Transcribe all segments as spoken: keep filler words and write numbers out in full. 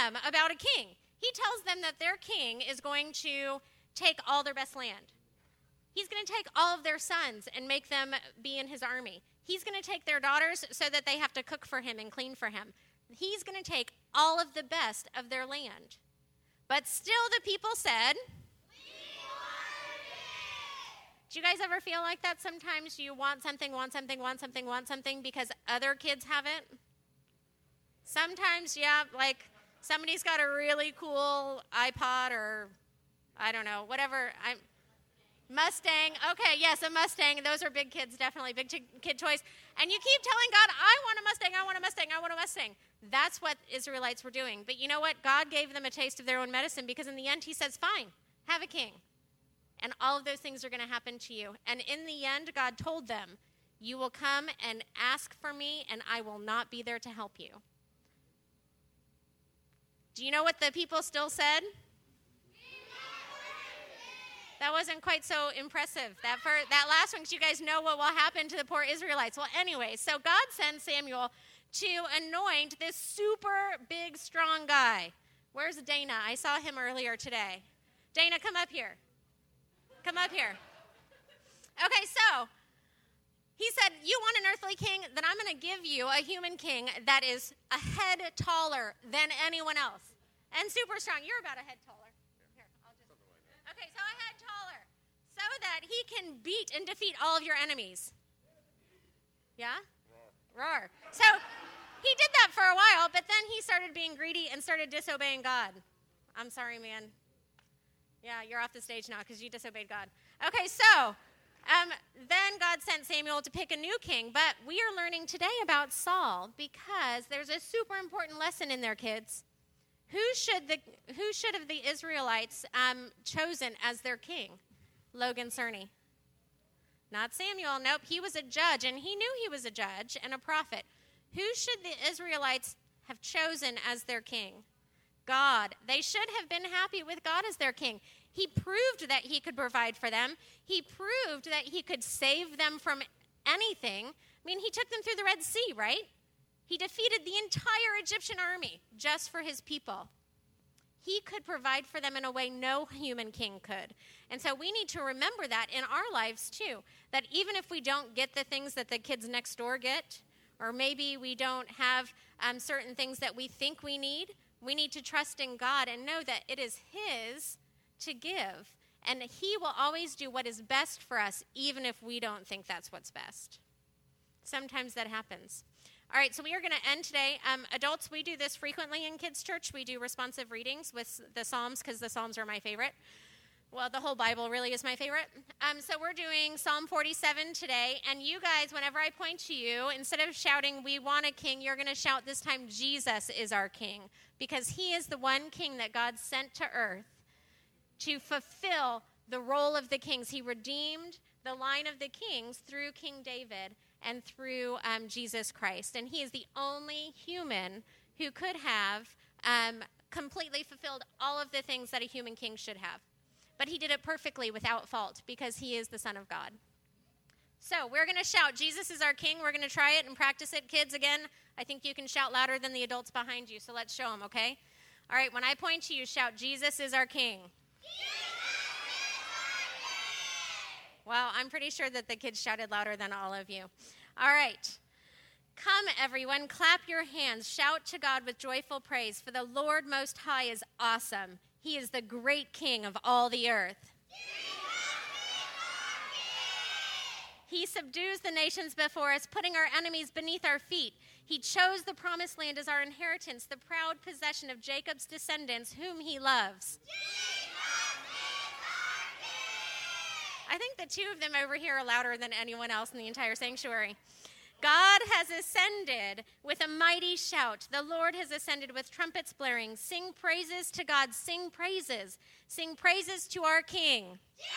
them about a king. He tells them that their king is going to take all their best land. He's going to take all of their sons and make them be in his army. He's going to take their daughters so that they have to cook for him and clean for him. He's going to take all of the best of their land. But still the people said, do you guys ever feel like that sometimes? You want something, want something, want something, want something because other kids have it? Sometimes, yeah, like somebody's got a really cool iPod or, I don't know, whatever. I'm Mustang. Okay, yes, a Mustang. Those are big kids, definitely, big t- kid toys. And you keep telling God, I want a Mustang, I want a Mustang, I want a Mustang. That's what Israelites were doing. But you know what? God gave them a taste of their own medicine because in the end he says, fine, have a king. And all of those things are going to happen to you. And in the end, God told them, you will come and ask for me, and I will not be there to help you. Do you know what the people still said? That wasn't quite so impressive. That first, that last one, because you guys know what will happen to the poor Israelites. Well, anyway, so God sends Samuel to anoint this super big, strong guy. Where's Dana? I saw him earlier today. Dana, come up here. Come up here. Okay, so he said, you want an earthly king? Then I'm going to give you a human king that is a head taller than anyone else and super strong. You're about a head taller. Here, I'll just... Okay, so a head taller so that he can beat and defeat all of your enemies. Yeah? Roar. So he did that for a while, but then he started being greedy and started disobeying God. I'm sorry, man. Yeah, you're off the stage now because you disobeyed God. Okay, so um, then God sent Samuel to pick a new king, but we are learning today about Saul because there's a super important lesson in there, kids. Who should the who should have the Israelites um, chosen as their king? Logan Cerny. Not Samuel. Nope, he was a judge, and he knew he was a judge and a prophet. Who should the Israelites have chosen as their king? God. They should have been happy with God as their king. He proved that he could provide for them. He proved that he could save them from anything. I mean, he took them through the Red Sea, right? He defeated the entire Egyptian army just for his people. He could provide for them in a way no human king could. And so we need to remember that in our lives too, that even if we don't get the things that the kids next door get, or maybe we don't have um, certain things that we think we need, we need to trust in God and know that it is his to give. And he will always do what is best for us, even if we don't think that's what's best. Sometimes that happens. All right, so we are going to end today. Um, adults, we do this frequently in Kids Church. We do responsive readings with the Psalms because the Psalms are my favorite. Well, the whole Bible really is my favorite. Um, so we're doing Psalm forty-seven today. And you guys, whenever I point to you, instead of shouting, we want a king, you're going to shout this time, Jesus is our king. Because he is the one king that God sent to earth to fulfill the role of the kings. He redeemed the line of the kings through King David and through um, Jesus Christ. And he is the only human who could have um, completely fulfilled all of the things that a human king should have. But he did it perfectly without fault because he is the Son of God. So we're going to shout, Jesus is our king. We're going to try it and practice it. Kids, again, I think you can shout louder than the adults behind you. So let's show them, okay? All right, when I point to you, shout, Jesus is our king. Well, I'm pretty sure that the kids shouted louder than all of you. All right. Come, everyone, clap your hands. Shout to God with joyful praise, for the Lord Most High is awesome. He is the great King of all the earth. He subdues the nations before us, putting our enemies beneath our feet. He chose the promised land as our inheritance, the proud possession of Jacob's descendants, whom he loves. I think the two of them over here are louder than anyone else in the entire sanctuary. God has ascended with a mighty shout. The Lord has ascended with trumpets blaring. Sing praises to God. Sing praises. Sing praises to our King.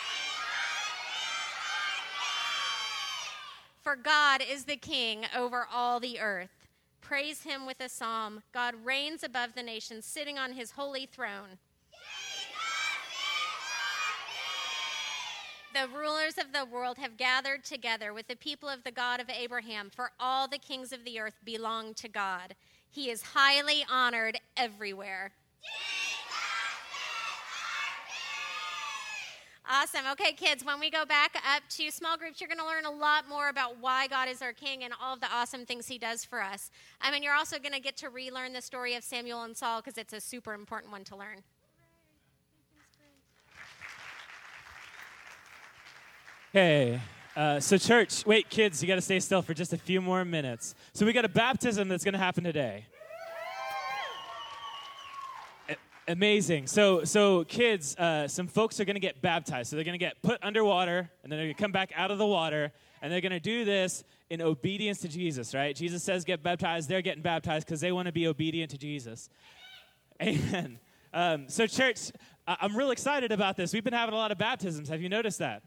For God is the King over all the earth. Praise him with a psalm. God reigns above the nations, sitting on his holy throne. The rulers of the world have gathered together with the people of the God of Abraham, for all the kings of the earth belong to God. He is highly honored everywhere. Awesome. Okay, kids, when we go back up to small groups, you're going to learn a lot more about why God is our King and all of the awesome things he does for us. I mean, you're also going to get to relearn the story of Samuel and Saul because it's a super important one to learn. Hey, uh, so church, wait, kids, you got to stay still for just a few more minutes. So we got a baptism that's going to happen today. Amazing. So, so kids, uh, some folks are going to get baptized. So they're going to get put underwater, and then they're going to come back out of the water, and they're going to do this in obedience to Jesus, right? Jesus says get baptized. They're getting baptized because they want to be obedient to Jesus. Amen. Um, so, church, I- I'm real excited about this. We've been having a lot of baptisms. Have you noticed that?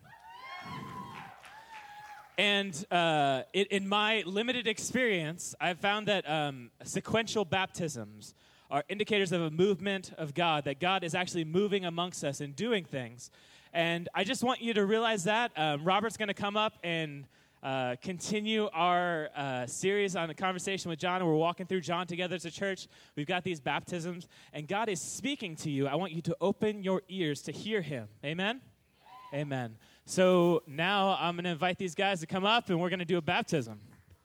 And uh, it, in my limited experience, I've found that um, sequential baptisms are indicators of a movement of God, that God is actually moving amongst us and doing things. And I just want you to realize that. Um, Robert's going to come up and uh, continue our uh, series on the conversation with John. We're walking through John together as a church. We've got these baptisms, and God is speaking to you. I want you to open your ears to hear him. Amen? Amen. So now I'm going to invite these guys to come up, and we're going to do a baptism.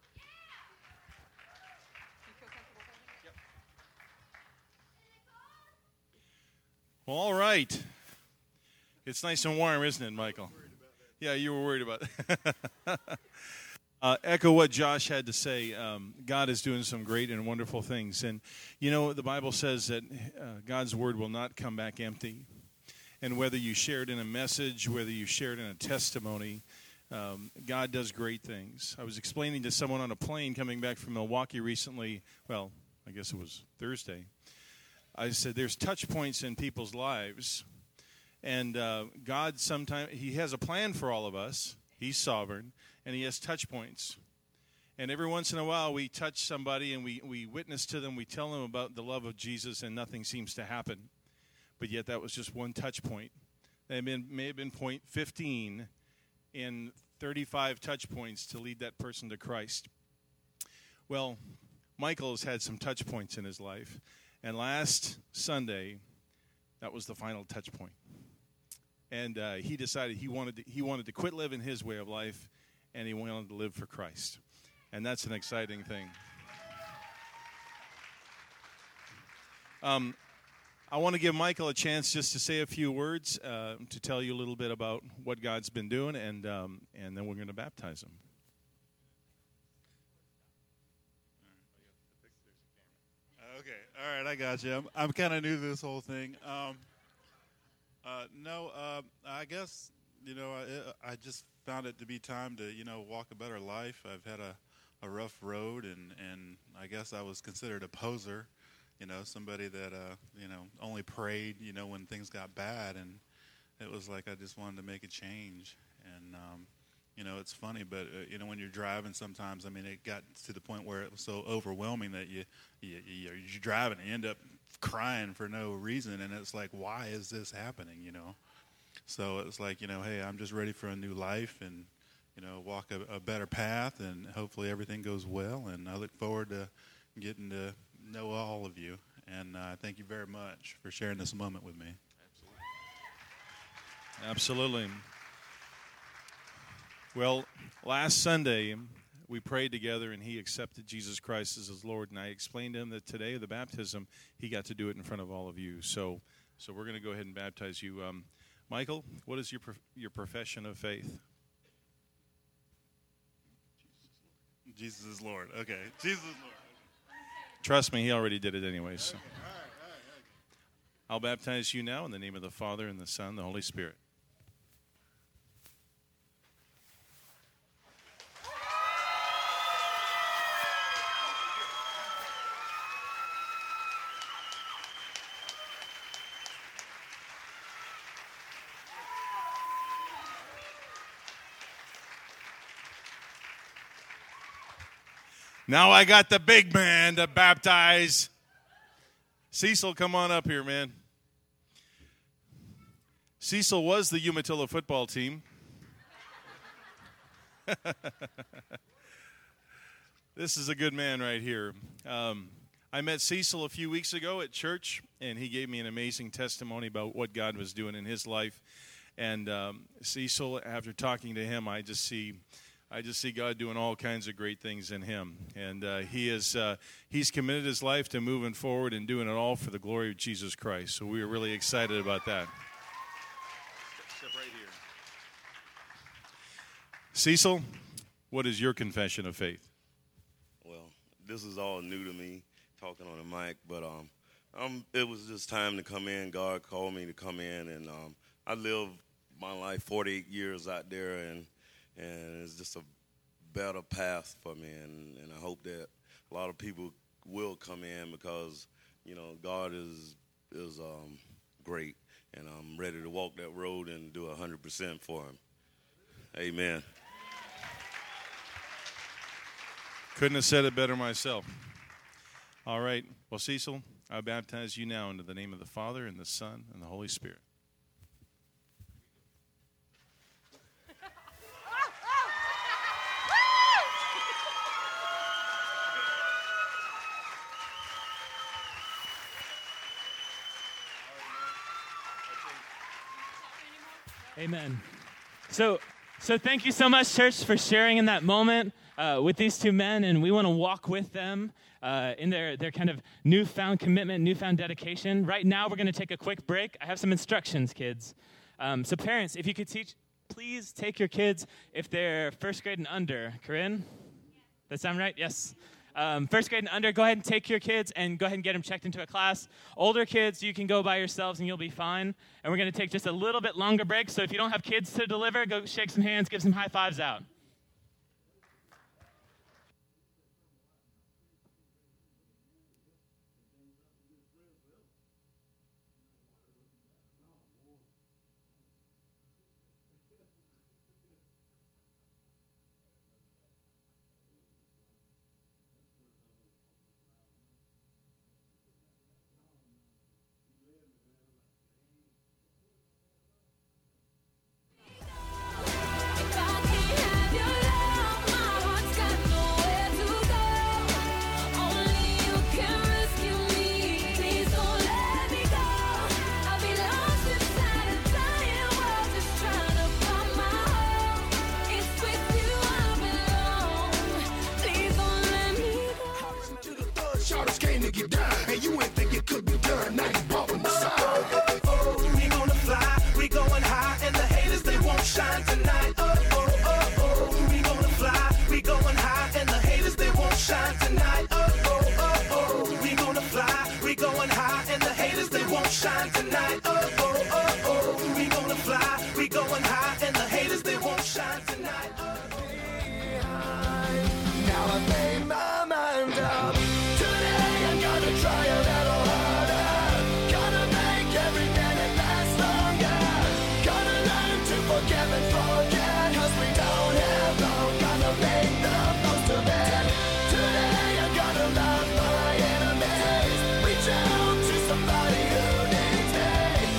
Well, all right. It's nice and warm, isn't it, Michael? Yeah, you were worried about it. uh, echo what Josh had to say. Um, God is doing some great and wonderful things. And, you know, the Bible says that uh, God's word will not come back empty. And whether you share it in a message, whether you share it in a testimony, um, God does great things. I was explaining to someone on a plane coming back from Milwaukee recently, well, I guess it was Thursday. I said there's touch points in people's lives, and uh, God sometimes, he has a plan for all of us. He's sovereign, and he has touch points. And every once in a while we touch somebody and we, we witness to them, we tell them about the love of Jesus, and nothing seems to happen. But yet that was just one touch point. That may have been point fifteen in thirty-five touch points to lead that person to Christ. Well, Michael has had some touch points in his life. And last Sunday, that was the final touch point. And uh, he decided he wanted to, he wanted to quit living his way of life, and he wanted to live for Christ. And that's an exciting thing. Um, I want to give Michael a chance just to say a few words, uh, to tell you a little bit about what God's been doing, and um, and then we're going to baptize him. Okay, all right, I got you. I'm, I'm kind of new to this whole thing. Um, uh, no, uh, I guess, you know, I, I just found it to be time to, you know, walk a better life. I've had a, a rough road, and, and I guess I was considered a poser, you know, somebody that, uh, you know, only prayed, you know, when things got bad, and it was like I just wanted to make a change. And, um, you know, it's funny, but, uh, you know, when you're driving sometimes, I mean, it got to the point where it was so overwhelming that you, you, you, you're driving and you end up crying for no reason, and it's like, why is this happening, you know? So it's like, you know, hey, I'm just ready for a new life and, you know, walk a, a better path, and hopefully everything goes well, and I look forward to getting to know all of you, and uh, thank you very much for sharing this moment with me. Absolutely. Absolutely. Well, last Sunday, we prayed together, and he accepted Jesus Christ as his Lord, and I explained to him that today, the baptism, he got to do it in front of all of you. So so we're going to go ahead and baptize you. Um, Michael, what is your your profession of faith? Jesus is Lord. Okay. Jesus is Lord. Trust me, he already did it anyway. So. I'll baptize you now in the name of the Father, and the Son, and the Holy Spirit. Now I got the big man to baptize. Cecil, come on up here, man. Cecil was the Umatilla football team. This is a good man right here. Um, I met Cecil a few weeks ago at church, and he gave me an amazing testimony about what God was doing in his life. And um, Cecil, after talking to him, I just see, I just see God doing all kinds of great things in him. And uh, he is, uh, he's committed his life to moving forward and doing it all for the glory of Jesus Christ. So we are really excited about that. Step right here. Cecil, what is your confession of faith? Well, this is all new to me, talking on the mic, but um, um, it was just time to come in. God called me to come in, and um, I lived my life forty-eight years out there, and and it's just a better path for me, and, and I hope that a lot of people will come in because, you know, God is is um, great, and I'm ready to walk that road and do one hundred percent for him. Amen. Couldn't have said it better myself. All right. Well, Cecil, I baptize you now into the name of the Father and the Son and the Holy Spirit. Amen. So, so thank you so much, church, for sharing in that moment uh, with these two men, and we want to walk with them uh, in their, their kind of newfound commitment, newfound dedication. Right now, we're going to take a quick break. I have some instructions, kids. Um, so parents, if you could teach, please take your kids if they're first grade and under. Corinne? That sound right? Yes. Um, first grade and under, go ahead and take your kids and go ahead and get them checked into a class. Older kids, you can go by yourselves and you'll be fine. And we're going to take just a little bit longer break. So if you don't have kids to deliver, go shake some hands, give some high fives out. Somebody who needs me.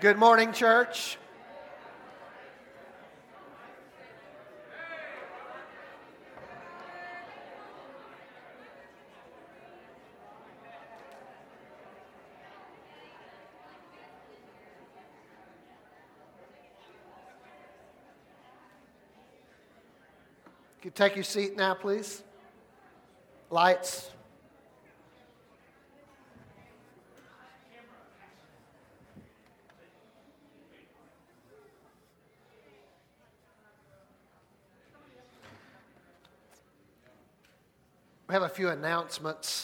Good morning, church. Can you take your seat now, please? Lights. We have a few announcements.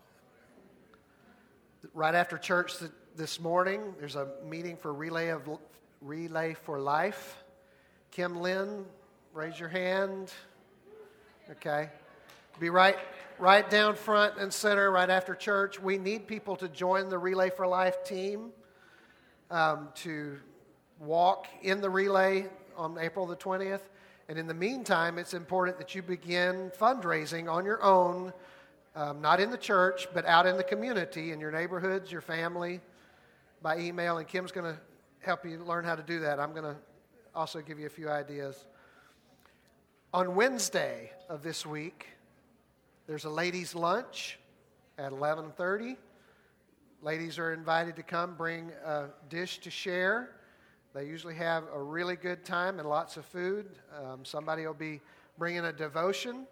Right after church this morning, there's a meeting for Relay of Relay for Life. Kim Lynn, raise your hand. Okay. Be right right down front and center right after church. We need people to join the Relay for Life team um, to walk in the relay on April the twentieth. And in the meantime, it's important that you begin fundraising on your own, um, not in the church, but out in the community, in your neighborhoods, your family, by email. And Kim's going to help you learn how to do that. I'm going to also give you a few ideas. On Wednesday of this week, there's a ladies' lunch at eleven thirty. Ladies are invited to come bring a dish to share. They usually have a really good time and lots of food. Um, somebody will be bringing a devotion.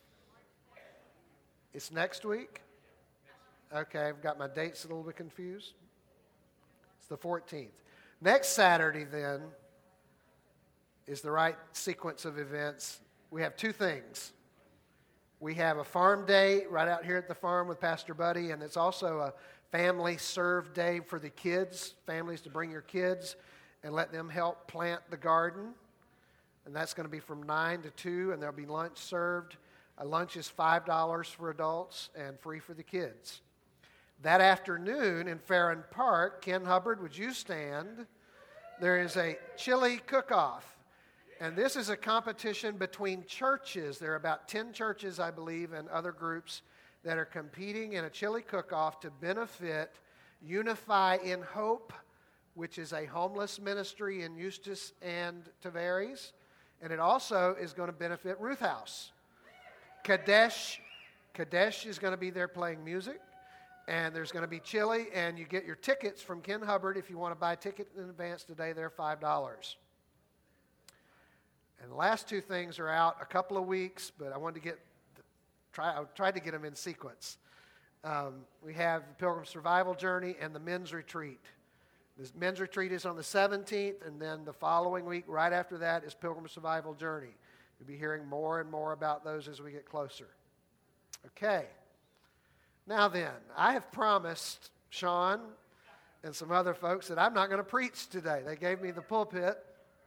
It's next week. Okay, I've got my dates a little bit confused. It's the fourteenth. Next Saturday, then, is the right sequence of events. We have two things. We have a farm day right out here at the farm with Pastor Buddy, and it's also a family serve day for the kids, families to bring your kids and let them help plant the garden. And that's going to be from nine to two, and there'll be lunch served. Uh, lunch is five dollars for adults and free for the kids. That afternoon in Farron Park, Ken Hubbard, would you stand? There is a chili cook-off. And this is a competition between churches. There are about ten churches, I believe, and other groups that are competing in a chili cook-off to benefit Unify in Hope, which is a homeless ministry in Eustis and Tavares. And it also is going to benefit Ruth House. Kadesh, Kadesh is going to be there playing music. And there's going to be chili. And you get your tickets from Ken Hubbard. If you want to buy a ticket in advance today, they're five dollars. And the last two things are out a couple of weeks, but I wanted to get, try, I tried to get them in sequence. Um, we have the Pilgrim Survival Journey and the Men's Retreat. The men's retreat is on the seventeenth, and then the following week, right after that, is Pilgrim Survival Journey. You'll be hearing more and more about those as we get closer. Okay. Now then, I have promised Sean and some other folks that I'm not going to preach today. They gave me the pulpit.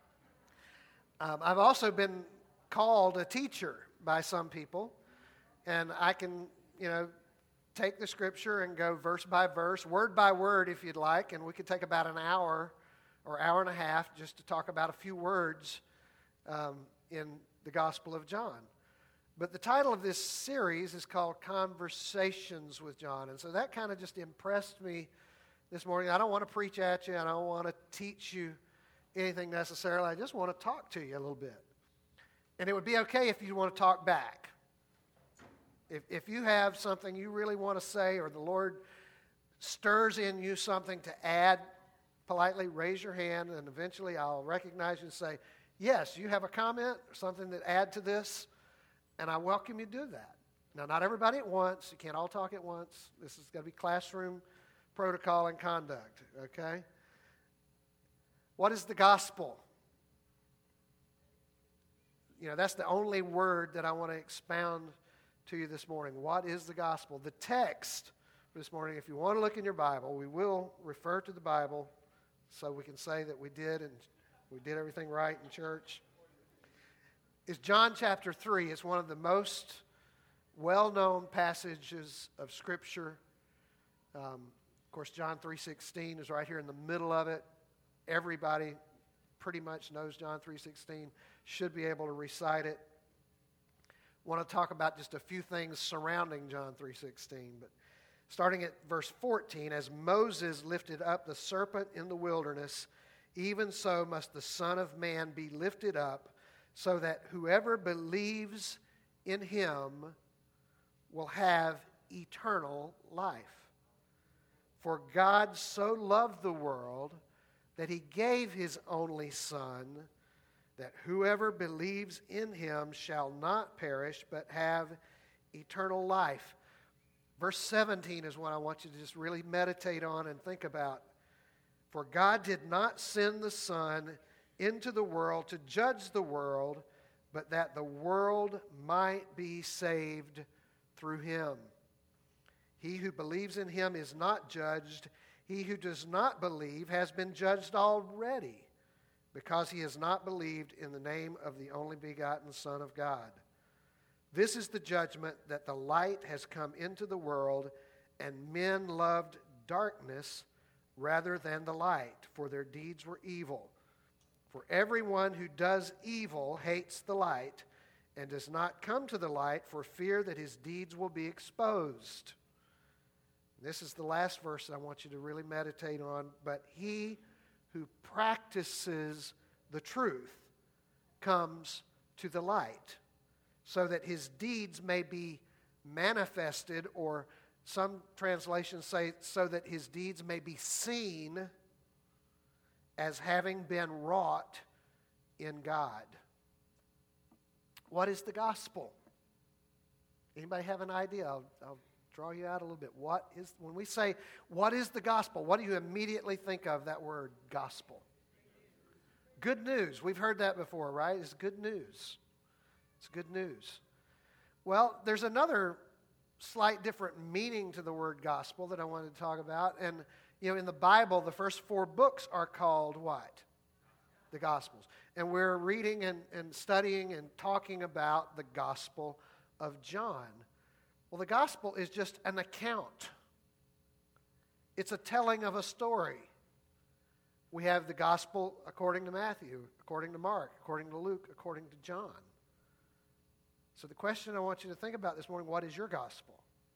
Um, I've also been called a teacher by some people, and I can, you know, take the scripture and go verse by verse, word by word if you'd like, and we could take about an hour or hour and a half just to talk about a few words um, in the Gospel of John. But the title of this series is called Conversations with John, and so that kind of just impressed me this morning. I don't want to preach at you. I don't want to teach you anything necessarily. I just want to talk to you a little bit. And it would be okay if you want to talk back. If if you have something you really want to say, or the Lord stirs in you something to add, politely raise your hand, and eventually I'll recognize you and say, yes, you have a comment or something to add to this, and I welcome you to do that. Now, not everybody at once. You can't all talk at once. This is going to be classroom protocol and conduct, okay? What is the gospel? You know, that's the only word that I want to expound to you this morning. What is the gospel? The text for this morning, if you want to look in your Bible, we will refer to the Bible so we can say that we did and we did everything right in church. It's John chapter three. It's one of the most well-known passages of Scripture. Um, of course, John three sixteen is right here in the middle of it. Everybody pretty much knows John three sixteen, should be able to recite it. I want to talk about just a few things surrounding John three sixteen. But starting at verse fourteen, as Moses lifted up the serpent in the wilderness, even so must the Son of Man be lifted up, so that whoever believes in him will have eternal life. For God so loved the world that he gave his only Son, that whoever believes in him shall not perish, but have eternal life. Verse seventeen is what I want you to just really meditate on and think about. For God did not send the Son into the world to judge the world, but that the world might be saved through him. He who believes in him is not judged. He who does not believe has been judged already, because he has not believed in the name of the only begotten Son of God. This is the judgment, that the light has come into the world, and men loved darkness rather than the light, for their deeds were evil. For everyone who does evil hates the light, and does not come to the light for fear that his deeds will be exposed. This is the last verse that I want you to really meditate on. But he who practices the truth comes to the light, so that his deeds may be manifested, or some translations say, so that his deeds may be seen as having been wrought in God. What is the gospel? Anybody have an idea? I'll, I'll draw you out a little bit. What is, when we say, what is the gospel? What do you immediately think of that word, gospel? Good news. We've heard that before, right? It's good news. It's good news. Well, there's another slight different meaning to the word gospel that I wanted to talk about. And, you know, in the Bible, the first four books are called what? The Gospels. And we're reading and, and studying and talking about the Gospel of John. Well, the Gospel is just an account. It's a telling of a story. We have the Gospel according to Matthew, according to Mark, according to Luke, according to John. So the question I want you to think about this morning, what is your gospel?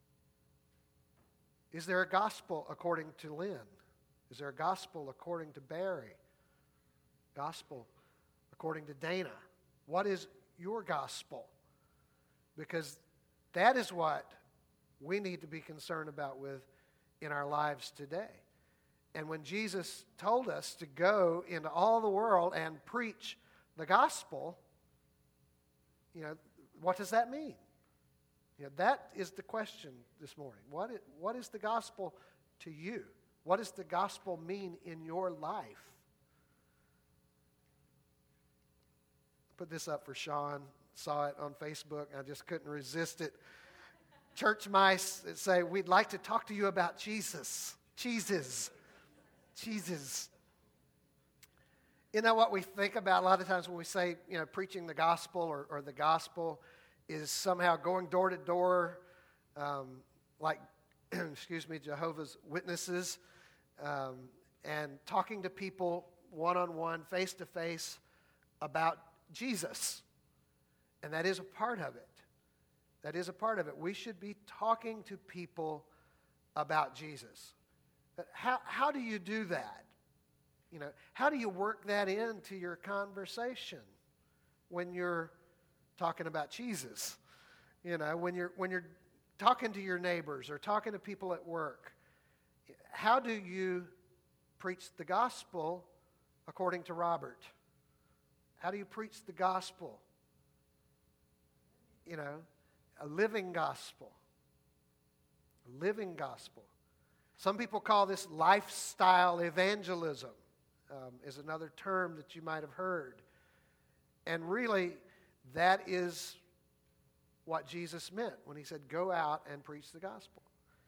Is there a gospel according to Lynn? Is there a gospel according to Barry? Gospel according to Dana? What is your gospel? Because that is what we need to be concerned about with in our lives today. And when Jesus told us to go into all the world and preach the gospel, you know, what does that mean? You know, that is the question this morning. What is, what is the gospel to you? What does the gospel mean in your life? Put this up for Sean. Saw it on Facebook. I just couldn't resist it. Church mice that say, we'd like to talk to you about Jesus. Jesus. Jesus. Isn't that what we think about a lot of times when we say, you know, preaching the gospel or, or the gospel is somehow going door to door, um, like, excuse me, Jehovah's Witnesses, um, and talking to people one-on-one, face-to-face about Jesus. And that is a part of it. That is a part of it. We should be talking to people about Jesus. But how, how do you do that? You know, how do you work that into your conversation when you're talking about Jesus? You know, when you're when you're talking to your neighbors or talking to people at work, how do you preach the gospel according to Robert? How do you preach the gospel? You know, a living gospel. A living gospel. Some people call this lifestyle evangelism. Um, is another term that you might have heard. And really, that is what Jesus meant when he said, go out and preach the gospel.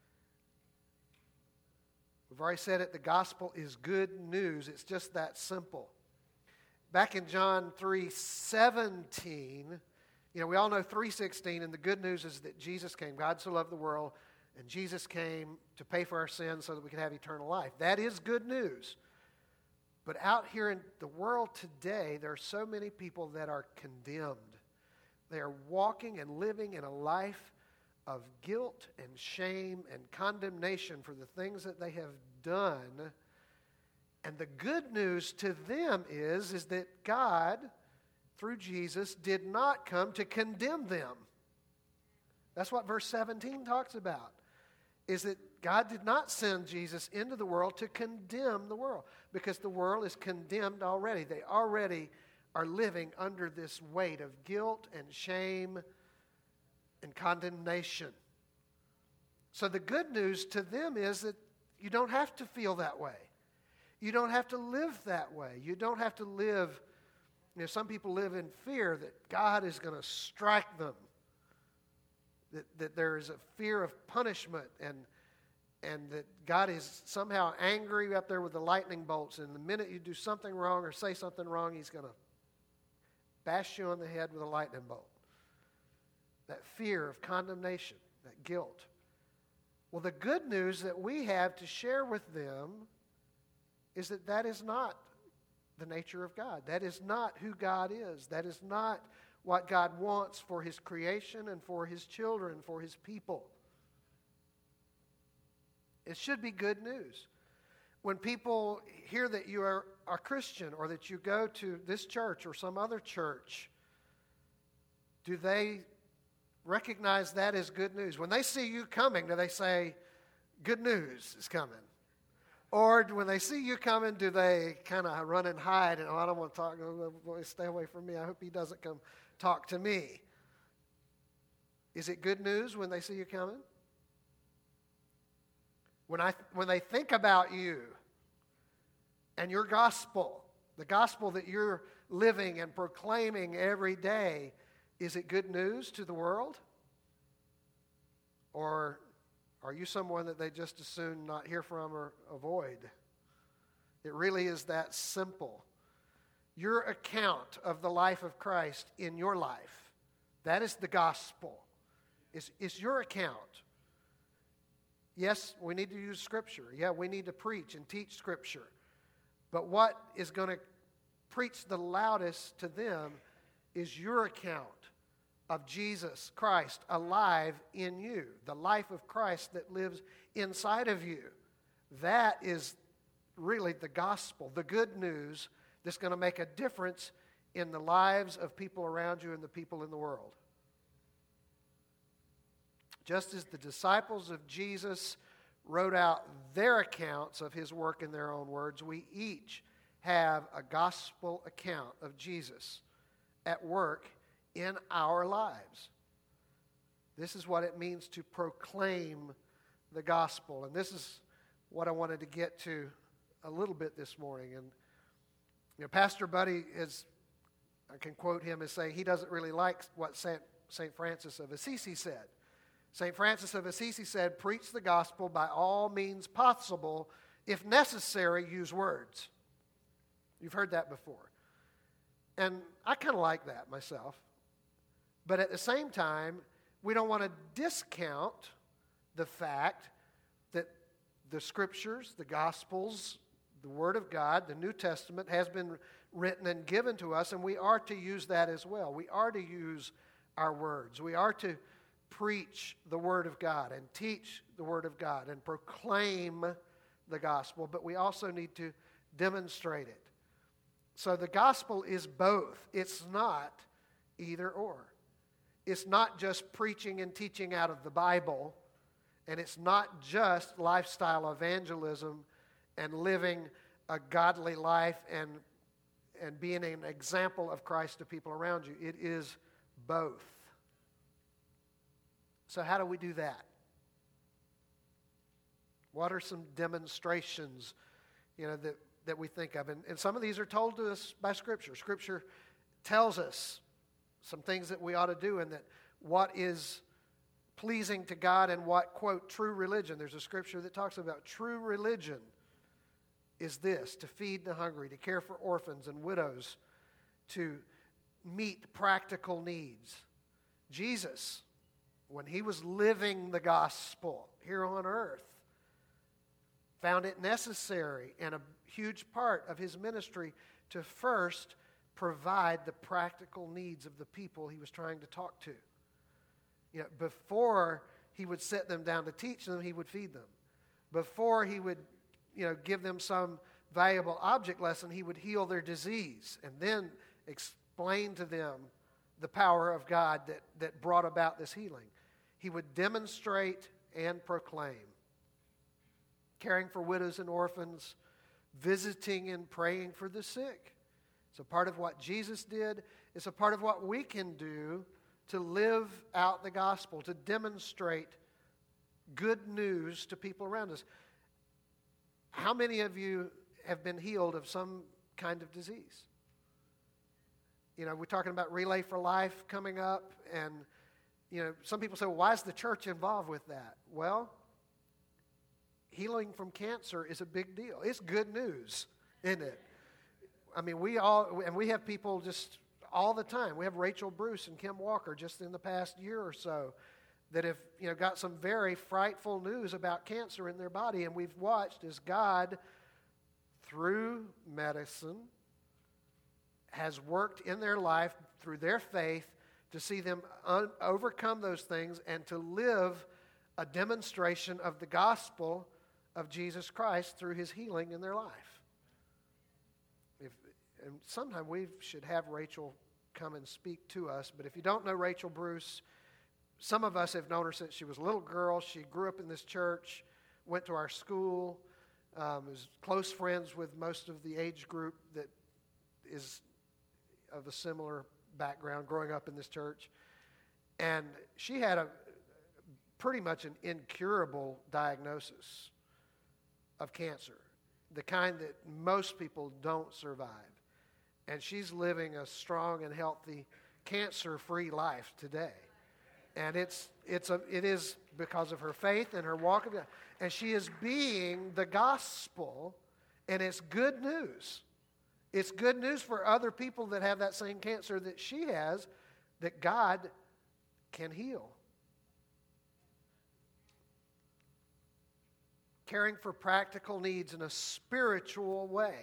We've already said it, the gospel is good news. It's just that simple. Back in John three seventeen, you know, we all know three sixteen, and the good news is that Jesus came. God so loved the world, and Jesus came to pay for our sins so that we could have eternal life. That is good news. But out here in the world today, there are so many people that are condemned. They are walking and living in a life of guilt and shame and condemnation for the things that they have done. And the good news to them is, is that God, through Jesus, did not come to condemn them. That's what verse seventeen talks about, is that God did not send Jesus into the world to condemn the world, because the world is condemned already. They already are living under this weight of guilt and shame and condemnation. So the good news to them is that you don't have to feel that way. You don't have to live that way. You don't have to live, you know, some people live in fear that God is going to strike them, that, that there is a fear of punishment, and and that God is somehow angry up there with the lightning bolts, and the minute you do something wrong or say something wrong, He's going to bash you on the head with a lightning bolt. That fear of condemnation, that guilt. Well, the good news that we have to share with them is that that is not the nature of God. That is not who God is. That is not what God wants for His creation and for His children, for His people. It should be good news. When people hear that you are a Christian or that you go to this church or some other church, do they recognize that as good news? When they see you coming, do they say, good news is coming? Or when they see you coming, do they kind of run and hide and, oh, I don't want to talk, oh, stay away from me, I hope he doesn't come talk to me? Is it good news when they see you coming? When I when they think about you and your gospel, the gospel that you're living and proclaiming every day, is it good news to the world? Or are you someone that they just as soon not hear from or avoid? It really is that simple. Your account of the life of Christ in your life, that is the gospel. It's, it's your account. Yes, we need to use Scripture. Yeah, we need to preach and teach Scripture. But what is going to preach the loudest to them is your account of Jesus Christ alive in you, the life of Christ that lives inside of you. That is really the gospel, the good news that's going to make a difference in the lives of people around you and the people in the world. Just as the disciples of Jesus wrote out their accounts of His work in their own words, we each have a gospel account of Jesus at work in our lives. This is what it means to proclaim the gospel. And this is what I wanted to get to a little bit this morning. And you know, Pastor Buddy is, I can quote him as saying, he doesn't really like what Saint Saint Francis of Assisi said. Saint Francis of Assisi said, preach the gospel by all means possible. If necessary, use words. You've heard that before. And I kind of like that myself. But at the same time, we don't want to discount the fact that the Scriptures, the Gospels, the Word of God, the New Testament has been written and given to us, and we are to use that as well. We are to use our words. We are to preach the Word of God and teach the Word of God and proclaim the gospel, but we also need to demonstrate it. So the gospel is both. It's not either or. It's not just preaching and teaching out of the Bible, and it's not just lifestyle evangelism and living a godly life and, and being an example of Christ to people around you. It is both. So how do we do that? What are some demonstrations, you know, that, that we think of? And, and some of these are told to us by Scripture. Scripture tells us some things that we ought to do and that what is pleasing to God and what, quote, true religion. There's a Scripture that talks about true religion is this: to feed the hungry, to care for orphans and widows, to meet practical needs. Jesus, when He was living the gospel here on earth, found it necessary and a huge part of His ministry to first provide the practical needs of the people He was trying to talk to. You know, before he would sit them down to teach them, he would feed them. Before he would, you know, give them some valuable object lesson, he would heal their disease and then explain to them the power of God that, that brought about this healing. He would demonstrate and proclaim. Caring for widows and orphans, visiting and praying for the sick. It's a part of what Jesus did. It's a part of what we can do to live out the gospel, to demonstrate good news to people around us. How many of you have been healed of some kind of disease? You know, we're talking about Relay for Life coming up, and, you know, some people say, well, why is the church involved with that? Well, healing from cancer is a big deal. It's good news, isn't it? I mean, we all, and we have people just all the time. We have Rachel Bruce and Kim Walker just in the past year or so that have, you know, got some very frightful news about cancer in their body, and we've watched as God, through medicine, has worked in their life through their faith to see them un- overcome those things and to live a demonstration of the gospel of Jesus Christ through his healing in their life. If, and sometime we should have Rachel come and speak to us, but if you don't know Rachel Bruce, some of us have known her since she was a little girl. She grew up in this church, went to our school, um, was close friends with most of the age group that is of a similar background growing up in this church. And she had a pretty much an incurable diagnosis of cancer, the kind that most people don't survive. And she's living a strong and healthy, cancer-free life today. And it's it's a it is because of her faith and her walk of God. And she is being the gospel, and it's good news. It's good news for other people that have that same cancer that she has, that God can heal. Caring for practical needs in a spiritual way.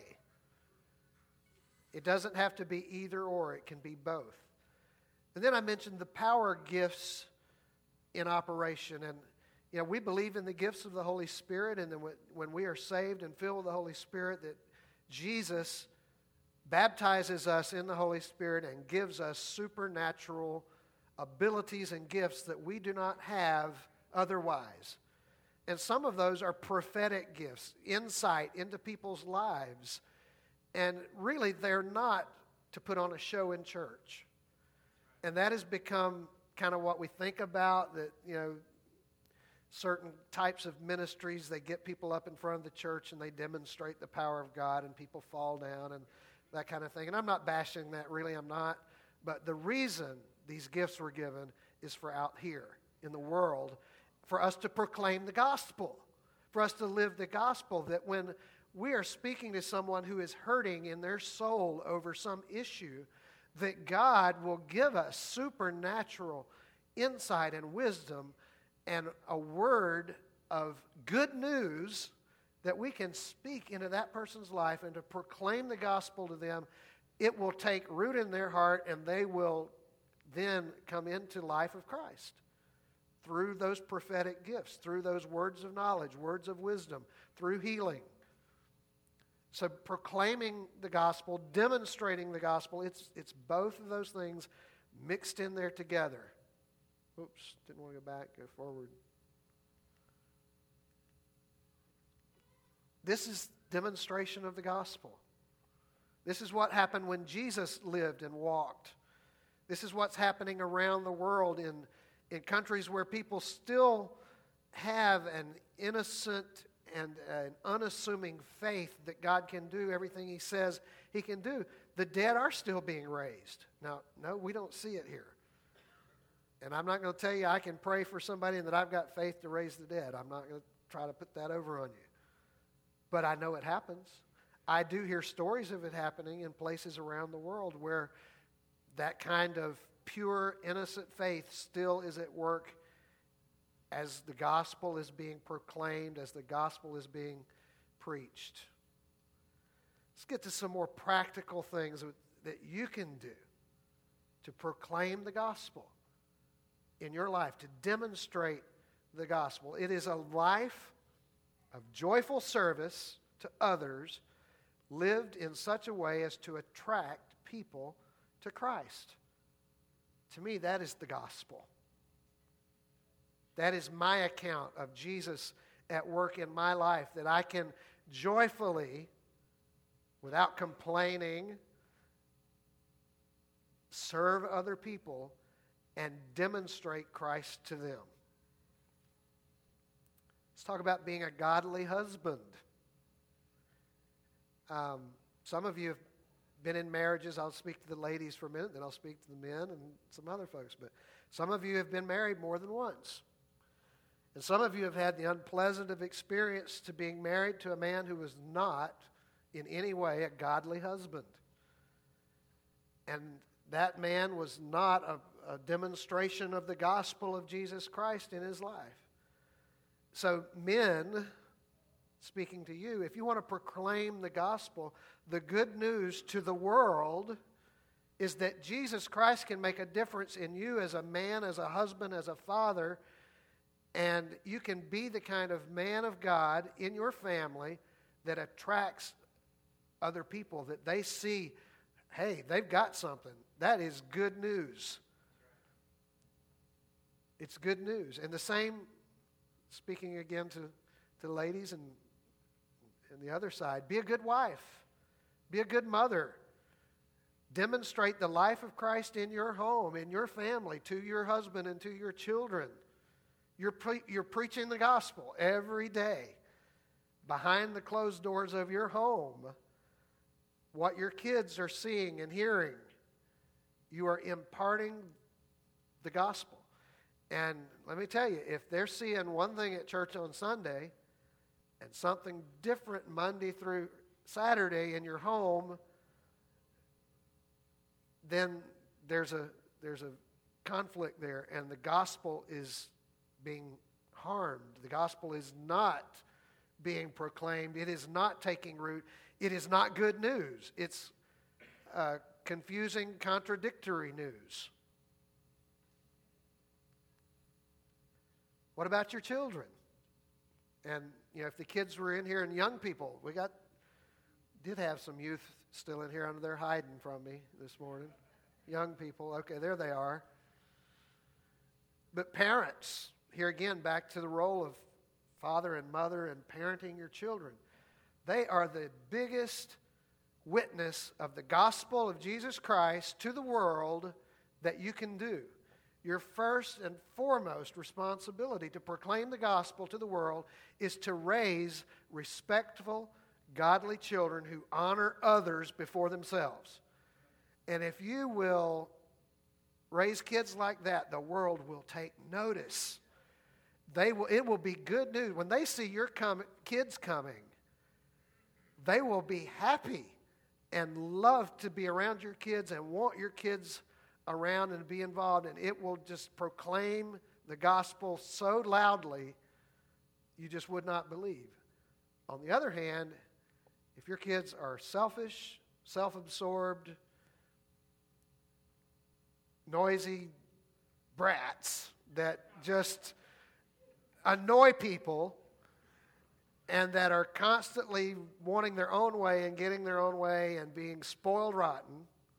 It doesn't have to be either or, it can be both. And then I mentioned the power gifts in operation. And, you know, we believe in the gifts of the Holy Spirit, and then when we are saved and filled with the Holy Spirit, that Jesus baptizes us in the Holy Spirit and gives us supernatural abilities and gifts that we do not have otherwise. And some of those are prophetic gifts, insight into people's lives. And really, they're not to put on a show in church. And that has become kind of what we think about, that, you know, certain types of ministries, they get people up in front of the church and they demonstrate the power of God and people fall down and that kind of thing. And I'm not bashing that, really, I'm not. But the reason these gifts were given is for out here in the world, for us to proclaim the gospel, for us to live the gospel, that when we are speaking to someone who is hurting in their soul over some issue, that God will give us supernatural insight and wisdom and a word of good news that we can speak into that person's life and to proclaim the gospel to them. It will take root in their heart, and they will then come into life of Christ through those prophetic gifts, through those words of knowledge, words of wisdom, through healing. So proclaiming the gospel, demonstrating the gospel, it's it's both of those things mixed in there together. Oops, didn't want to go back, go forward. This is demonstration of the gospel. This is what happened when Jesus lived and walked. This is what's happening around the world in, in countries where people still have an innocent and an unassuming faith that God can do everything he says he can do. The dead are still being raised. Now, no, we don't see it here. And I'm not going to tell you I can pray for somebody and that I've got faith to raise the dead. I'm not going to try to put that over on you. But I know it happens. I do hear stories of it happening in places around the world where that kind of pure, innocent faith still is at work as the gospel is being proclaimed, as the gospel is being preached. Let's get to some more practical things that you can do to proclaim the gospel in your life, to demonstrate the gospel. It is a life of joyful service to others, lived in such a way as to attract people to Christ. To me, that is the gospel. That is my account of Jesus at work in my life, that I can joyfully, without complaining, serve other people and demonstrate Christ to them. Let's talk about being a godly husband. Um, some of you have been in marriages. I'll speak to the ladies for a minute, then I'll speak to the men and some other folks. But some of you have been married more than once. And some of you have had the unpleasant of experience to being married to a man who was not in any way a godly husband. And that man was not a, a demonstration of the gospel of Jesus Christ in his life. So men, speaking to you, if you want to proclaim the gospel, the good news to the world is that Jesus Christ can make a difference in you as a man, as a husband, as a father, and you can be the kind of man of God in your family that attracts other people, that they see, hey, they've got something. That is good news. It's good news. And the same, speaking again to, to ladies and, and the other side, be a good wife. Be a good mother. Demonstrate the life of Christ in your home, in your family, to your husband and to your children. You're, pre- you're preaching the gospel every day behind the closed doors of your home. What your kids are seeing and hearing, you are imparting the gospel. And let me tell you, if they're seeing one thing at church on Sunday and something different Monday through Saturday in your home, then there's a there's a conflict there, and the gospel is being harmed. The gospel is not being proclaimed. It is not taking root. It is not good news. It's uh, confusing, contradictory news. What about your children? And you know, if the kids were in here and young people, we got did have some youth still in here. I know they're hiding from me this morning. Young people, okay, there they are. But parents, here again, back to the role of father and mother and parenting your children. They are the biggest witness of the gospel of Jesus Christ to the world that you can do. Your first and foremost responsibility to proclaim the gospel to the world is to raise respectful, godly children who honor others before themselves. And if you will raise kids like that, the world will take notice. They will. It will be good news. When they see your com- kids coming, they will be happy and love to be around your kids and want your kids around and be involved. And it will just proclaim the gospel so loudly, you just would not believe. On the other hand, if your kids are selfish, self-absorbed, noisy brats that just annoy people and that are constantly wanting their own way and getting their own way and being spoiled rotten,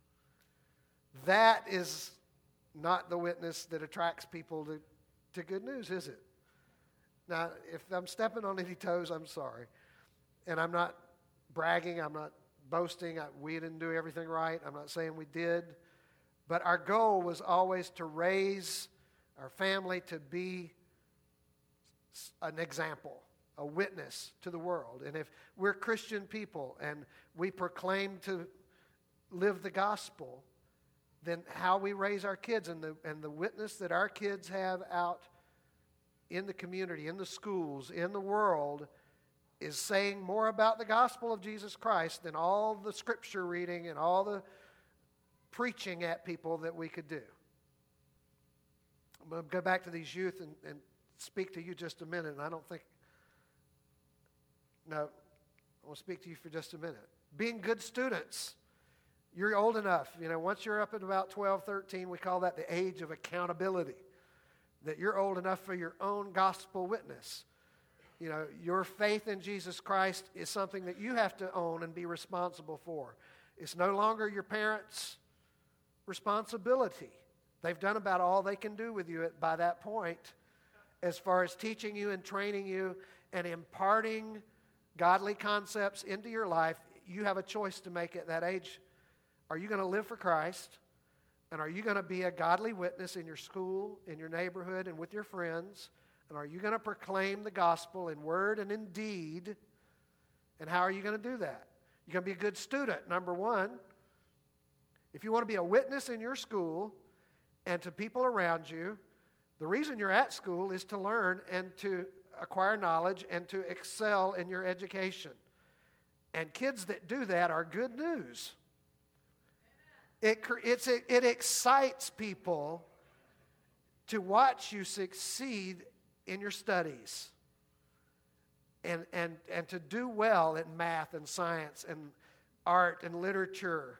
that is not the witness that attracts people to, to good news, is it? Now, if I'm stepping on any toes, I'm sorry. And I'm not bragging, I'm not boasting, I, we didn't do everything right, I'm not saying we did. But our goal was always to raise our family to be an example, a witness to the world. And if we're Christian people and we proclaim to live the gospel, then how we raise our kids and the, and the witness that our kids have out in the community, in the schools, in the world, is saying more about the gospel of Jesus Christ than all the scripture reading and all the preaching at people that we could do. I'm going to go back to these youth and, and speak to you just a minute, and I don't think, no, I want to speak to you for just a minute. Being good students. You're old enough, you know, once you're up at about twelve, thirteen, we call that the age of accountability. that you're old enough for your own gospel witness. You know, your faith in Jesus Christ is something that you have to own and be responsible for. It's no longer your parents' responsibility. They've done about all they can do with you at, by that point, as far as teaching you and training you and imparting godly concepts into your life. You have a choice to make at that age. Are you going to live for Christ? And are you going to be a godly witness in your school, in your neighborhood, and with your friends? And are you going to proclaim the gospel in word and in deed? And how are you going to do that? You're going to be a good student, number one. If you want to be a witness in your school and to people around you, the reason you're at school is to learn and to acquire knowledge and to excel in your education. And kids that do that are good news. It, it's, it, it excites people to watch you succeed in your studies and, and, and to do well in math and science and art and literature.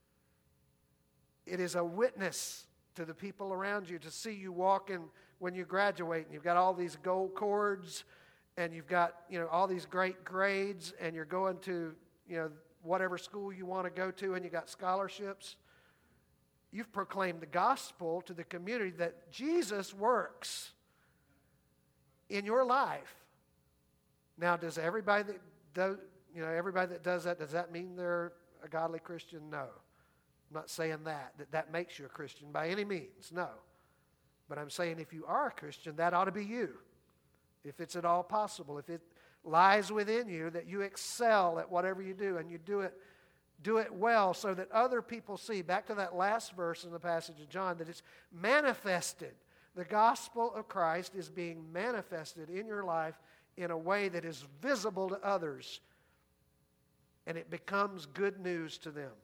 It is a witness to the people around you to see you walking when you graduate and you've got all these gold cords and you've got, you know, all these great grades and you're going to, you know, whatever school you want to go to and you got scholarships. You've proclaimed the gospel to the community that Jesus works in your life. Now, does everybody that does, you know, everybody that does that, does that mean they're a godly Christian? No. I'm not saying that, that that makes you a Christian by any means, no. But I'm saying if you are a Christian, that ought to be you. If it's at all possible, if it lies within you that you excel at whatever you do and you do it Do it well so that other people see, back to that last verse in the passage of John, that it's manifested. The gospel of Christ is being manifested in your life in a way that is visible to others, and it becomes good news to them.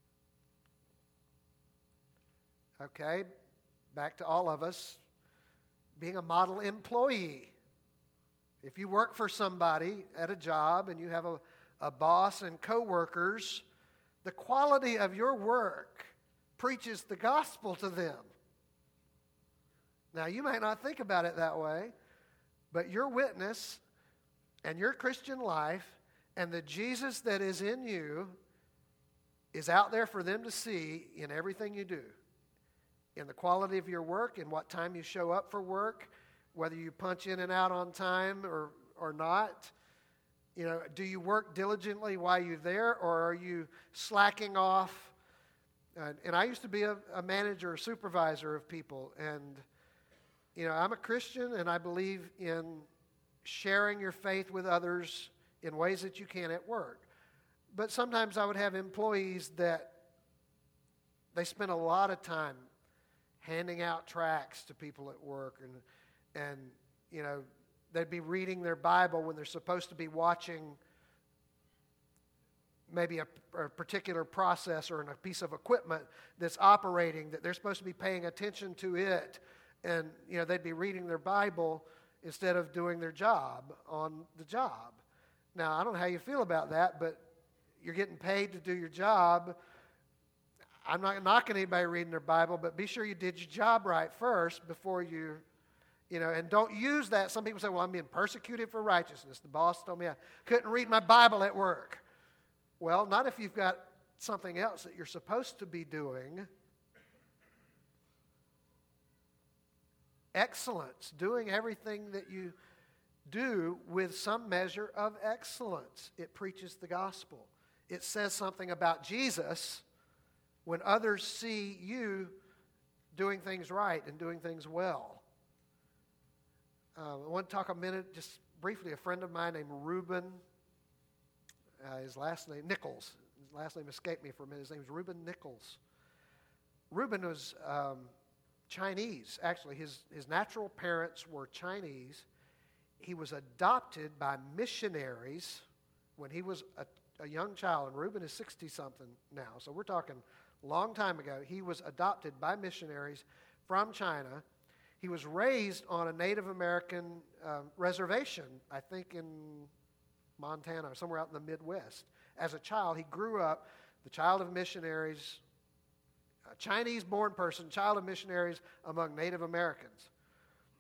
Okay, back to all of us, being a model employee. If you work for somebody at a job and you have a, a boss and coworkers, the quality of your work preaches the gospel to them. Now, you might not think about it that way, but your witness and your Christian life and the Jesus that is in you is out there for them to see in everything you do. In the quality of your work, in what time you show up for work, whether you punch in and out on time or, or not. You know, do you work diligently while you're there, or are you slacking off? Uh, and I used to be a, a manager, a supervisor of people, and, you know, I'm a Christian, and I believe in sharing your faith with others in ways that you can at work. But sometimes I would have employees that they spend a lot of time handing out tracts to people at work, and, and you know, they'd be reading their Bible when they're supposed to be watching maybe a, a particular process or in a piece of equipment that's operating, that they're supposed to be paying attention to it. And, you know, they'd be reading their Bible instead of doing their job on the job. Now, I don't know how you feel about that, but you're getting paid to do your job. I'm not knocking anybody reading their Bible, but be sure you did your job right first before you... You know, and don't use that. Some people say, well, I'm being persecuted for righteousness. The boss told me I couldn't read my Bible at work. Well, not if you've got something else that you're supposed to be doing. Excellence, doing everything that you do with some measure of excellence. It preaches the gospel. It says something about Jesus when others see you doing things right and doing things well. Uh, I want to talk a minute, just briefly, a friend of mine named Reuben, uh, his last name, Nichols. His last name escaped me for a minute. His name is Reuben Nichols. Reuben was um, Chinese, actually. His, his natural parents were Chinese. He was adopted by missionaries when he was a, a young child, and Reuben is sixty-something now, so we're talking a long time ago. He was adopted by missionaries from China. He was raised on a Native American uh, reservation, I think in Montana, or somewhere out in the Midwest. As a child, he grew up the child of missionaries, a Chinese-born person, child of missionaries among Native Americans.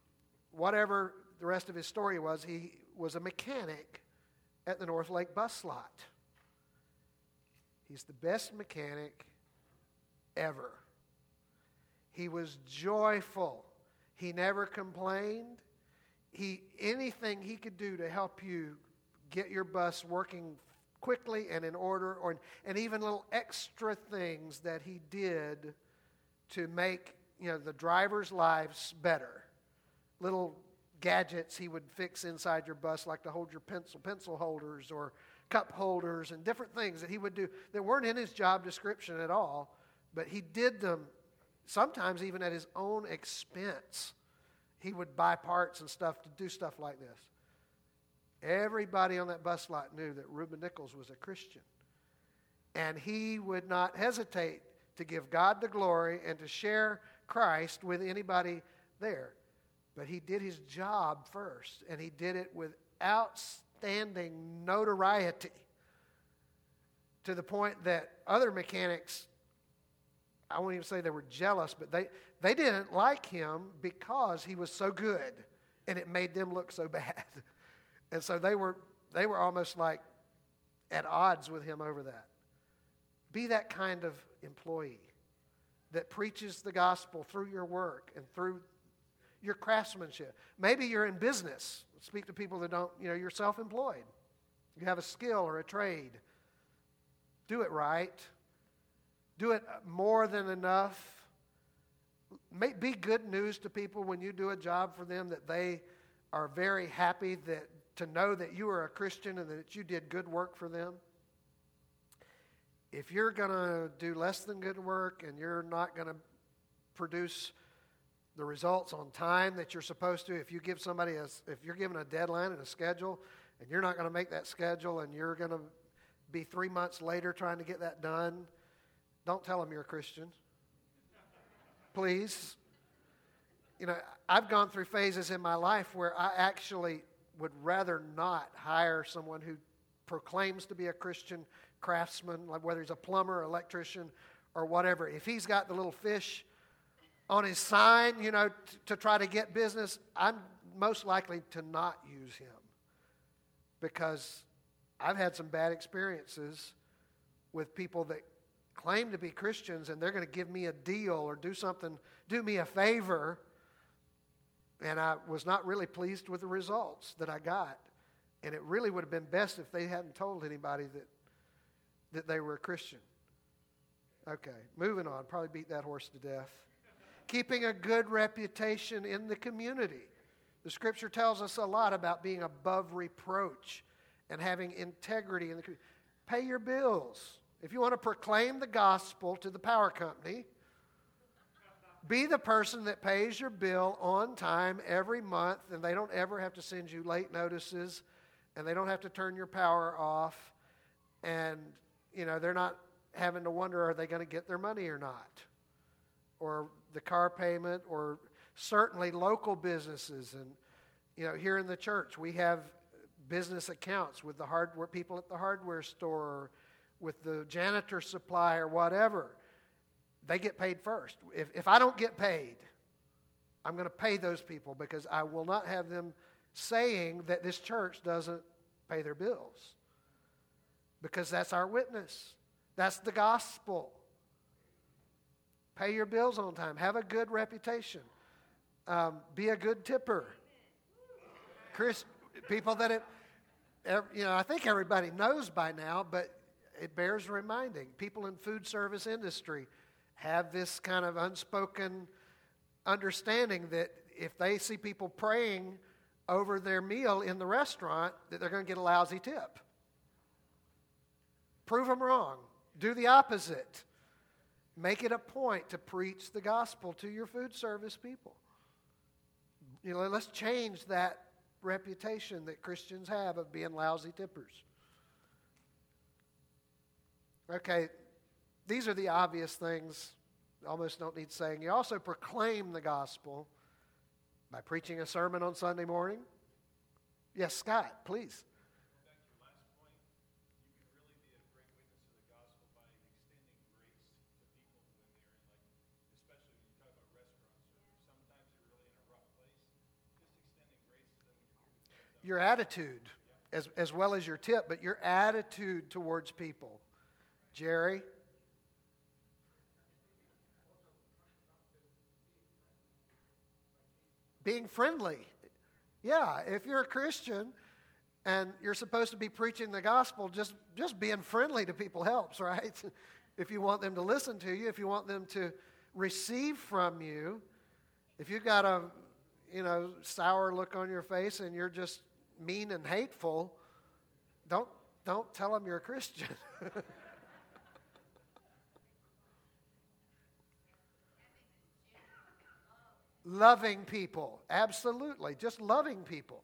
whatever the rest of his story was, he was a mechanic at the North Lake bus lot. He's the best mechanic ever. He was joyful. He never complained. He anything he could do to help you get your bus working quickly and in order, or and even little extra things that he did to make, you know, the drivers' lives better. Little gadgets he would fix inside your bus, like to hold your pencil, pencil holders or cup holders and different things that he would do that weren't in his job description at all, but he did them sometimes even at his own expense. He would buy parts and stuff to do stuff like this. Everybody on that bus lot knew that Reuben Nichols was a Christian. And he would not hesitate to give God the glory and to share Christ with anybody there. But he did his job first, and he did it with outstanding notoriety, to the point that other mechanics, I won't even say they were jealous, but they, they didn't like him because he was so good, and it made them look so bad. And so they were they were almost like at odds with him over that. Be that kind of employee that preaches the gospel through your work and through your craftsmanship. Maybe you're in business. Speak to people that don't, you know, you're self-employed. You have a skill or a trade. Do it right. Do it more than enough. May, be good news to people when you do a job for them, that they are very happy that to know that you are a Christian and that you did good work for them. If you're going to do less than good work and you're not going to produce the results on time that you're supposed to, if you give somebody a, if you're given a deadline and a schedule and you're not going to make that schedule and you're going to be three months later trying to get that done, don't tell them you're a Christian. Please. You know, I've gone through phases in my life where I actually would rather not hire someone who proclaims to be a Christian craftsman, like whether he's a plumber, electrician, or whatever. If he's got the little fish on his sign, you know, t- to try to get business, I'm most likely to not use him, because I've had some bad experiences with people that claim to be Christians and they're going to give me a deal or do something, do me a favor, and I was not really pleased with the results that I got. And it really would have been best if they hadn't told anybody that that they were a Christian. Okay, moving on. Probably beat that horse to death. Keeping a good reputation in the community. The Scripture tells us a lot about being above reproach and having integrity in the community. Pay your bills. If you want to proclaim the gospel to the power company, be the person that pays your bill on time every month, and they don't ever have to send you late notices, and they don't have to turn your power off, and you know they're not having to wonder, are they going to get their money or not, or the car payment, or certainly local businesses. And you know, here in the church we have business accounts with the hardware people at the hardware store, or with the janitor supply, or whatever. They get paid first. If if I don't get paid, I'm going to pay those people, because I will not have them saying that this church doesn't pay their bills, because that's our witness. That's the gospel. Pay your bills on time. Have a good reputation. Um, be a good tipper. Chris, people that it, you know, I think everybody knows by now, but it bears reminding. People in food service industry have this kind of unspoken understanding that if they see people praying over their meal in the restaurant, that they're going to get a lousy tip. Prove them wrong. Do the opposite. Make it a point to preach the gospel to your food service people. You know, let's change that reputation that Christians have of being lousy tippers. Okay, these are the obvious things. Almost don't need saying. You also proclaim the gospel by preaching a sermon on Sunday morning. Yes, Scott, please. your attitude as, as well as your tip, but your attitude towards people. Jerry? Being friendly. Yeah, if you're a Christian and you're supposed to be preaching the gospel, just, just being friendly to people helps, right? If you want them to listen to you, if you want them to receive from you, if you've got a, you know, sour look on your face and you're just mean and hateful, don't, don't tell them you're a Christian. Loving people, absolutely, just loving people.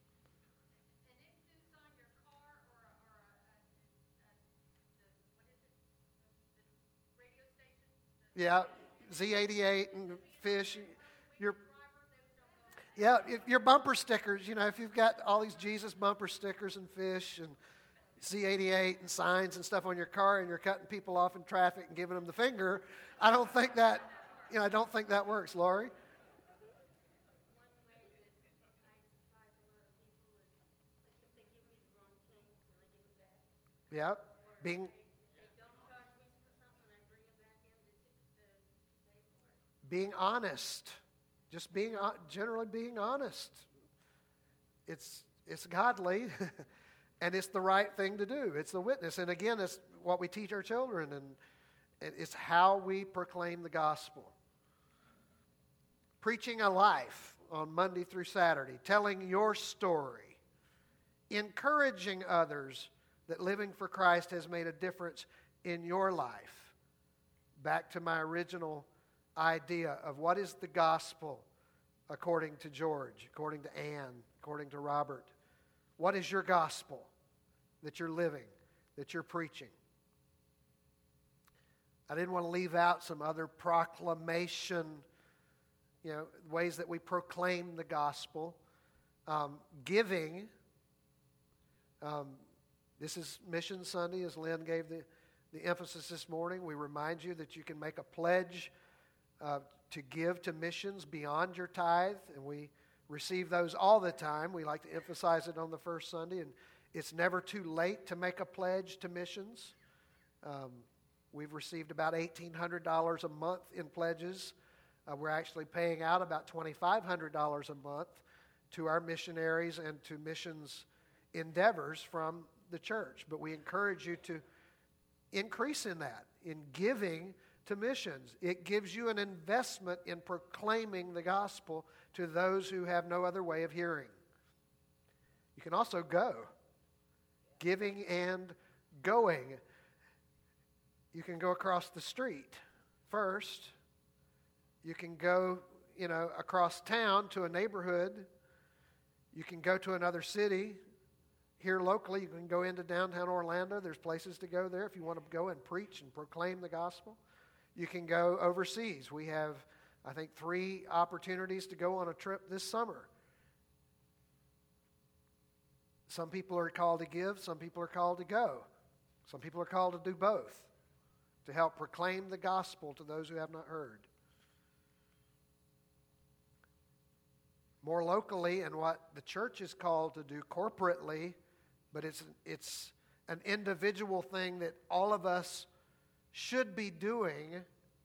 Yeah, Z eighty-eight and Fish. Your, yeah, if your bumper stickers, you know, if you've got all these Jesus bumper stickers and Fish and Z eighty-eight and signs and stuff on your car and you're cutting people off in traffic and giving them the finger, I don't think that, you know, I don't think that works, Lori. Yeah, being being honest, just being generally being honest. It's it's godly, and it's the right thing to do. It's the witness, and again, it's what we teach our children, and it's how we proclaim the gospel. Preaching a life on Monday through Saturday, telling your story, encouraging others that living for Christ has made a difference in your life. Back to my original idea of what is the gospel according to George, according to Ann, according to Robert. What is your gospel that you're living, that you're preaching? I didn't want to leave out some other proclamation, you know, ways that we proclaim the gospel. Um, giving. Um, This is Mission Sunday, as Lynn gave the, the emphasis this morning. We remind you that you can make a pledge uh, to give to missions beyond your tithe, and we receive those all the time. We like to emphasize it on the first Sunday, and it's never too late to make a pledge to missions. Um, we've received about eighteen hundred dollars a month in pledges. Uh, we're actually paying out about twenty-five hundred dollars a month to our missionaries and to missions endeavors from the church. But we encourage you to increase in that, in giving to missions. It gives you an investment in proclaiming the gospel to those who have no other way of hearing. You can also go. Giving and going. You can go across the street first. You can go, you know, across town to a neighborhood. You can go to another city. Here locally, you can go into downtown Orlando. There's places to go there if you want to go and preach and proclaim the gospel. You can go overseas. We have, I think, three opportunities to go on a trip this summer. Some people are called to give. Some people are called to go. Some people are called to do both, to help proclaim the gospel to those who have not heard. More locally, and what the church is called to do corporately, but it's it's an individual thing that all of us should be doing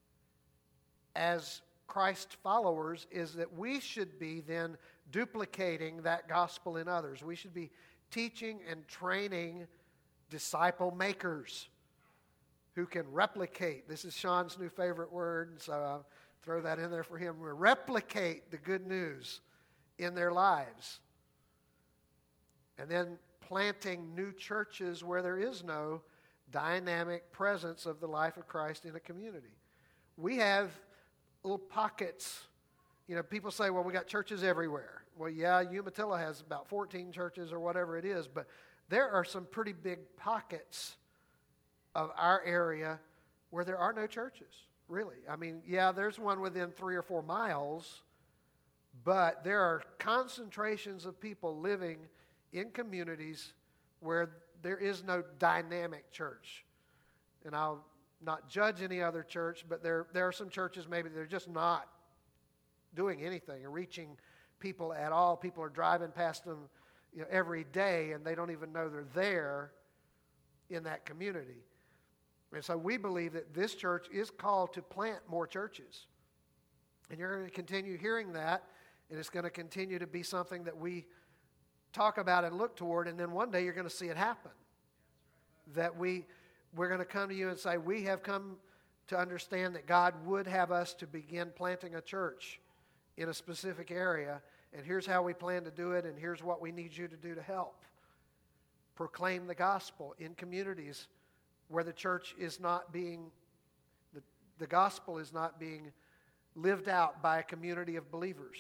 as Christ followers, is that we should be then duplicating that gospel in others. We should be teaching and training disciple makers who can replicate. This is Sean's new favorite word, and so I'll throw that in there for him. Replicate the good news in their lives. And then planting new churches where there is no dynamic presence of the life of Christ in a community. We have little pockets. You know, people say, well, we got churches everywhere. Well, yeah, Umatilla has about fourteen churches or whatever it is, but there are some pretty big pockets of our area where there are no churches, really. I mean, yeah, there's one within three or four miles, but there are concentrations of people living in communities where there is no dynamic church. And I'll not judge any other church, but there, there are some churches maybe they're just not doing anything or reaching people at all. People are driving past them, you know, every day, and they don't even know they're there in that community. And so we believe that this church is called to plant more churches. And you're going to continue hearing that, and it's going to continue to be something that we talk about and look toward, and then one day you're going to see it happen. That we, we're going to come to you and say, we have come to understand that God would have us to begin planting a church in a specific area, and here's how we plan to do it, and here's what we need you to do to help. Proclaim the gospel in communities where the church is not being, the, the gospel is not being lived out by a community of believers.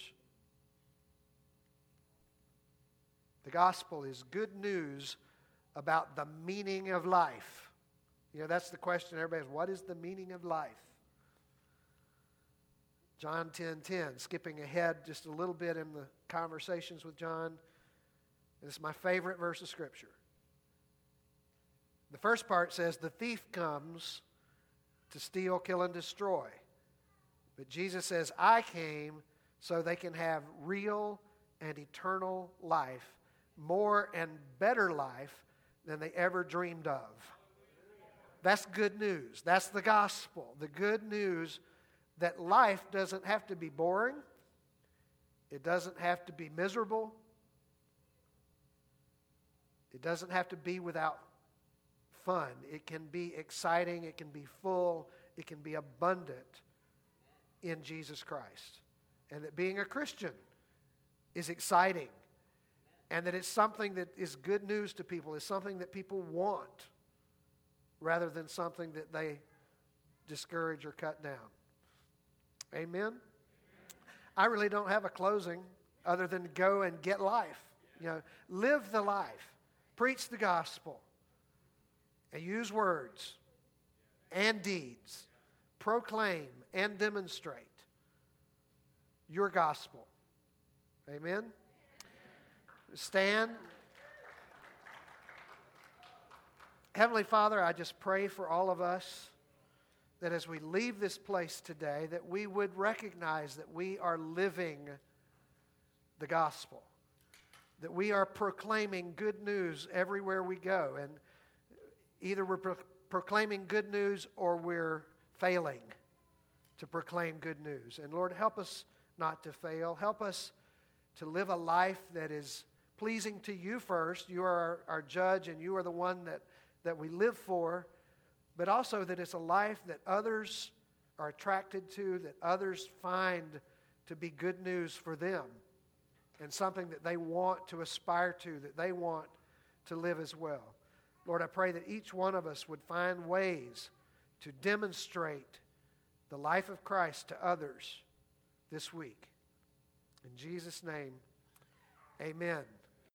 The gospel is good news about the meaning of life. You know, that's the question everybody has. What is the meaning of life? John ten ten, skipping ahead just a little bit in the conversations with John. This is my favorite verse of Scripture. The first part says, the thief comes to steal, kill, and destroy. But Jesus says, I came so they can have real and eternal life, more and better life than they ever dreamed of. That's good news. That's the gospel. The good news that life doesn't have to be boring. It doesn't have to be miserable. It doesn't have to be without fun. It can be exciting. It can be full. It can be abundant in Jesus Christ. And that being a Christian is exciting. And that it's something that is good news to people. It's something that people want rather than something that they discourage or cut down. Amen? I really don't have a closing other than go and get life. You know, live the life. Preach the gospel. And use words and deeds. Proclaim and demonstrate your gospel. Amen? Stand. Heavenly Father, I just pray for all of us that as we leave this place today, that we would recognize that we are living the gospel, that we are proclaiming good news everywhere we go, and either we're pro- proclaiming good news or we're failing to proclaim good news. And Lord, help us not to fail. Help us to live a life that is pleasing to you first. You are our, our judge, and you are the one that, that we live for, but also that it's a life that others are attracted to, that others find to be good news for them, and something that they want to aspire to, that they want to live as well. Lord, I pray that each one of us would find ways to demonstrate the life of Christ to others this week. In Jesus' name, amen.